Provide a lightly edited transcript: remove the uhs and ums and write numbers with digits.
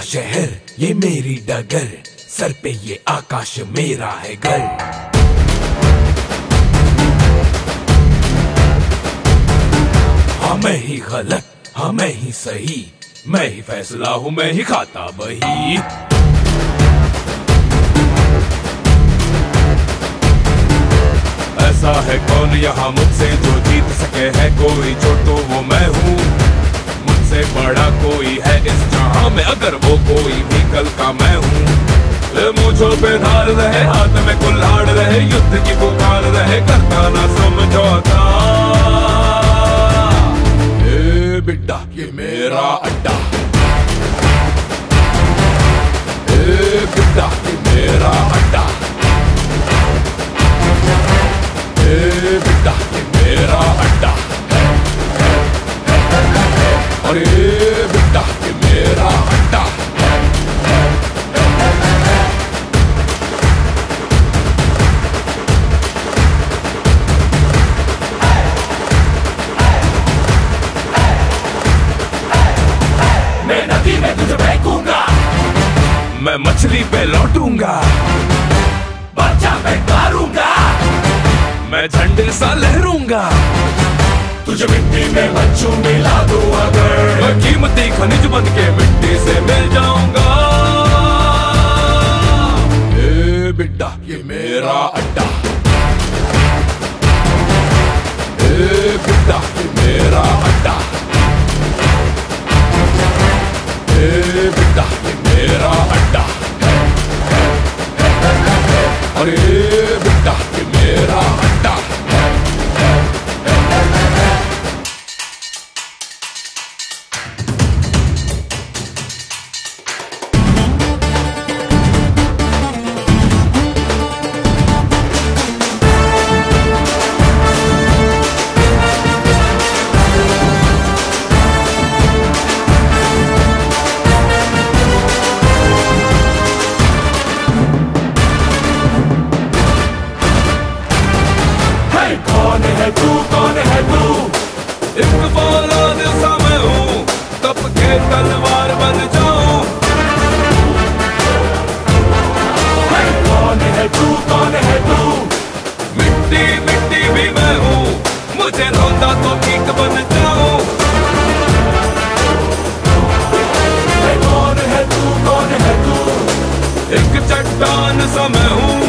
शहर, ये मेरी डगर, सर पे ये आकाश मेरा है घर। हाँ मैं ही गलत, हाँ मैं ही सही, मैं ही फैसला हूँ, मैं ही खाता बही। ऐसा है कौन यहाँ मुझसे जो जीत सके है कोई, जो तो वो मैं हूँ, मुझसे बड़ा कोई है इस जहां में, अगर वो कोई भी कल का मैं हूँ। मूंछों पे धार रहे, हाथ में कुल्हाड़ रहे, युद्ध की पुकार रहे, करता ना समझौता। ए बिड्डा ये मेरा अड्डा, ए बिड्डा ये मेरा अड्डा, ए बिड्डा ये मेरा अड्डा, और ए बिड्डा ये मेरा अड्डा। मैं नदी में तुझे फेंकूंगा, मैं मछली पे लौटूंगा, बच्चा पे मारूंगा, मैं झंडे सा लहरूंगा, तुझे मिट्टी में बच्चों मिला दूं अगर, मैं कीमती खनिज बन के मिट्टी से मिल जाऊंगा। ए बिड्डा ये मेरा अड्डा, ए बिड्डा ये मेरा अड्डा, ए बिड्डा ये मेरा अड्डा, और ए बिड्डा ये मेरा अड्डा। कौन है तू, कौन है तू? एक फौलाद सा मैं हूँ, तप के तलवार बन जाऊं। कौन है तू, कौन है तू? मिट्टी मिट्टी भी मैं हूँ, मुझे रोता तो ठीक बन जाऊं। कौन है तू, कौन है तू? एक चट्टान सा मैं हूँ,